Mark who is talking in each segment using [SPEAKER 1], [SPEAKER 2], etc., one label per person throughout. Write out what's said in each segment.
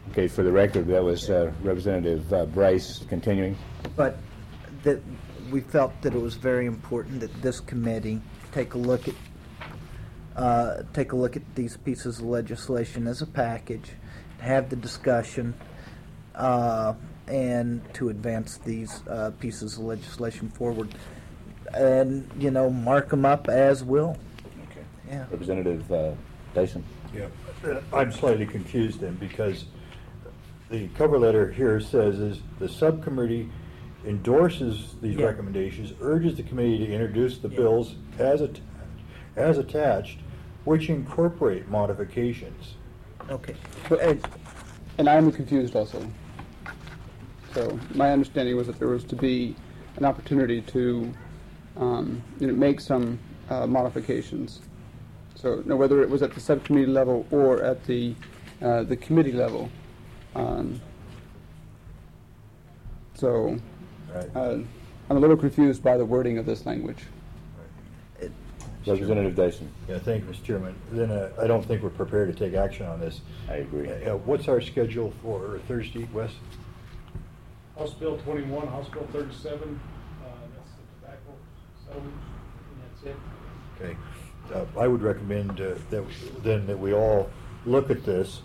[SPEAKER 1] Okay, for the record, that was Representative Bryce continuing.
[SPEAKER 2] But that we felt that it was very important that this committee take a look at these pieces of legislation as a package, have the discussion, and to advance these pieces of legislation forward, and mark them up as will.
[SPEAKER 1] Okay.
[SPEAKER 2] Yeah.
[SPEAKER 1] Representative Dyson.
[SPEAKER 3] Yeah, I'm slightly confused then, because the cover letter here says is the subcommittee endorses these recommendations, urges the committee to introduce the bills as attached, which incorporate modifications.
[SPEAKER 2] Okay.
[SPEAKER 4] And I'm confused also. So my understanding was that there was to be an opportunity to make some modifications. So whether it was at the subcommittee level or at the committee level. I'm a little confused by the wording of this language.
[SPEAKER 1] Representative Dyson.
[SPEAKER 3] Yeah, thank you, Mr. Chairman. Then I don't think we're prepared to take action on this.
[SPEAKER 1] I agree.
[SPEAKER 3] What's our schedule for Thursday, Wes?
[SPEAKER 5] House Bill 21, House Bill 37, that's the tobacco settlement, and that's it.
[SPEAKER 3] Okay. I would recommend that we all look at this.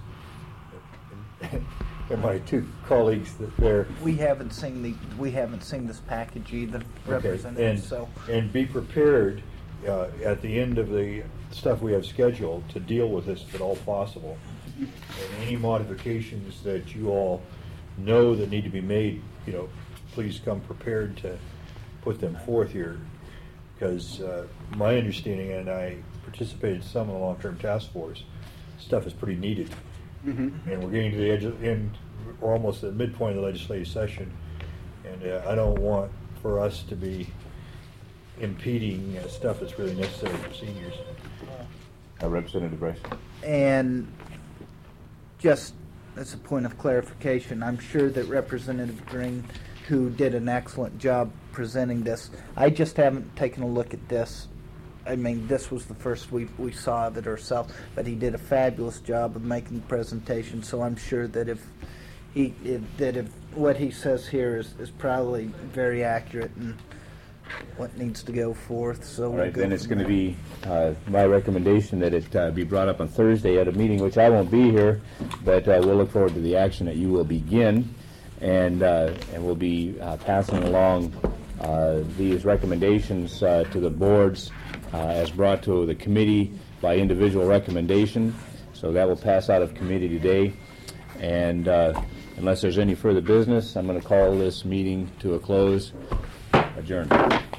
[SPEAKER 3] And my two colleagues
[SPEAKER 2] we haven't seen this package either, Representative.
[SPEAKER 3] And be prepared at the end of the stuff we have scheduled to deal with this if at all possible. And any modifications that you all know that need to be made, please come prepared to put them forth here. Because my understanding, and I participated in some of the long-term task force, stuff is pretty needed. Mm-hmm. And we're getting to the edge we're almost at the midpoint of the legislative session, and I don't want for us to be impeding stuff that's really necessary for seniors.
[SPEAKER 1] Representative Bryce.
[SPEAKER 2] And just as a point of clarification, I'm sure that Representative Green, who did an excellent job presenting this, I just haven't taken a look at this. I mean, this was the first we saw of it ourselves, but he did a fabulous job of making the presentation. So I'm sure that if what he says here is probably very accurate and what needs to go forth. So
[SPEAKER 1] all right, then it's going to be my recommendation that it be brought up on Thursday at a meeting, which I won't be here, but we'll look forward to the action that you will begin, and we'll be passing along these recommendations to the boards as brought to the committee by individual recommendation. So that will pass out of committee today. And unless there's any further business, I'm going to call this meeting to a close. Adjourned.